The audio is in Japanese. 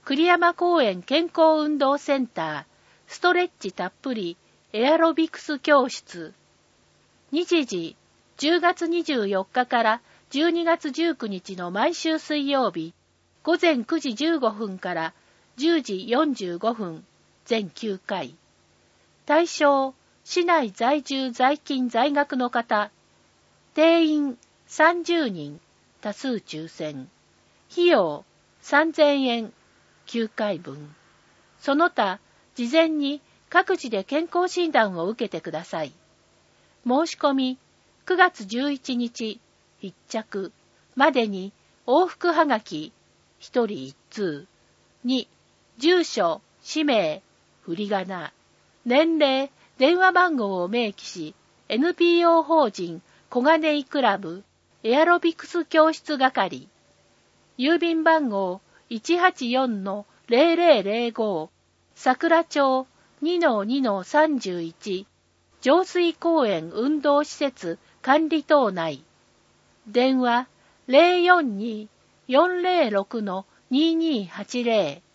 栗山公園健康運動センター、ストレッチたっぷりエアロビクス教室。日時、10月24日から12月19日の毎週水曜日、午前9時15分から10時45分、全9回。対象、市内在住在勤在学の方。定員30人、多数抽選。費用3000円、9回分。その他、事前に各自で健康診断を受けてください。申し込み、9月11日、必着までに往復はがき、1人1通。2、住所、氏名、振り仮名、年齢、電話番号を明記し、NPO 法人小金井クラブエアロビクス教室係。郵便番号 184-0005 桜町 2-2-31 上水公園運動施設管理棟内。電話 042-406-2280